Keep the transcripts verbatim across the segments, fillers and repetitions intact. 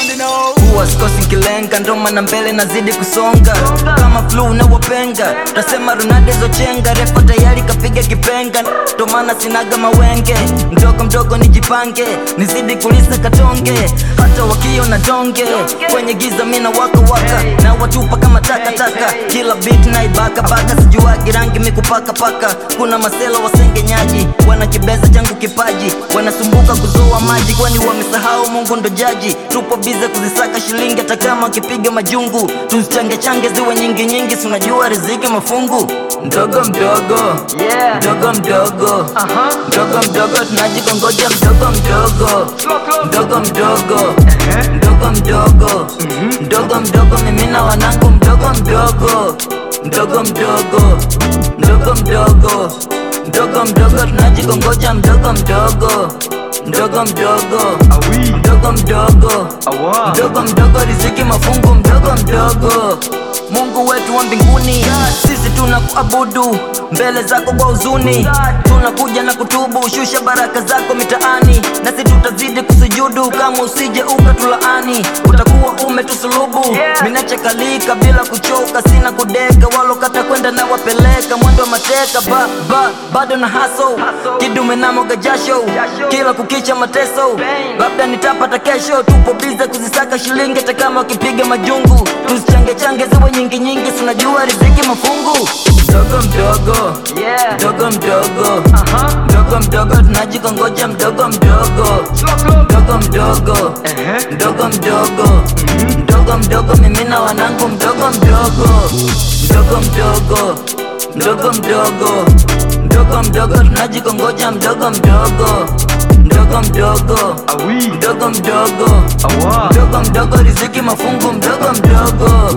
Huwa sikosi kilenga, ndo maana mbele nazidi kusonga. Kama flu na wapenga, tasema Ronaldo zochenga. Refa tayari kapiga kipenga, ndo maana sinaga mawenge. Mdogo mdogo nijipange, nizidi kulisa katonge. Hata wakio na donge, kwenye giza mina waka waka. Na watupa kama taka taka, kila beat na ibaka baka. Sijuagi rangi mikupaka paka. Kuna masela wasengenyaji, wanakibeza changu kipaji. Wanasumbuka kuzoa maji, kwani wamesahau Mungu ndo jaji. Tupo bize kuzisaka shilingi, hata kama wakipiga majungu. Tuzichange change ziwe nyingi nyingi, sunajua riziki mafungu. Mdogo mdogo, yeah. Mdogo mdogo, uh -huh. Mdogo mdogo, tunajikongoja mdogo mdogo. Mdogo mdogo, uh -huh. Mdogo mdogo, uh -huh. Mdogo mdogo, mimi na wanangu mdogo mdogo. Mdogo mdogo, mdogo mdogo, mdogo mdogo, tunajikongoja mdogo mdogo. Mdogo mdogo, mdogo mdogo, mdogo mdogo, riziki mafungu mdogo mdogo. Mungu wetu wa mbinguni, sisi tunakuabudu mbele zako kwa huzuni. Tunakuja na kutubu, shusha baraka zako mitaani. Nasi tutazidi kusujudu, kama usije ukatulaani. Utakuwa umetusulubu, minache kalika bila kuchoka. Sina kudeka, walo kata kwenda na wapeleka. Mwendo mateka, ba, ba, bado na haso. Kidume na moga jasho, kila kukicha mateso. Labda nitapata kesho, tupo bize kuzisaka shilingi. Hata kama wakipiga majungu, tuzichange change ziwe nyingi nyingi, sunajua riziki mafungu. Mdogo mdogo, yeah. Mdogo mdogo, uh -huh. Mdogo mdogo, tunajikongoja mdogo mdogo. Mdogo mdogo, uh -huh. Mdogo mdogo, uh -huh. Mdogo mdogo, mimi na wanangu mdogo mdogo. Mdogo mdogo, mdogo mdogo, mdogo mdogo, tunajikongoja mdogo mdogo. Mdogo mdogo, mdogo mdogo, mdogo mdogo, riziki mafungu mdogo mdogo.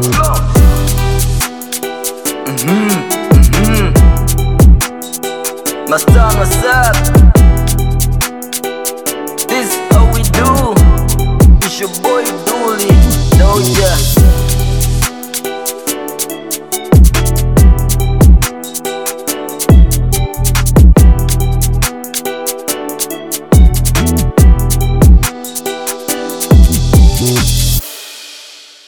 Mhm, mhm. Mastan, what's up? This how we do. It's your boy Dooley. No, yeah.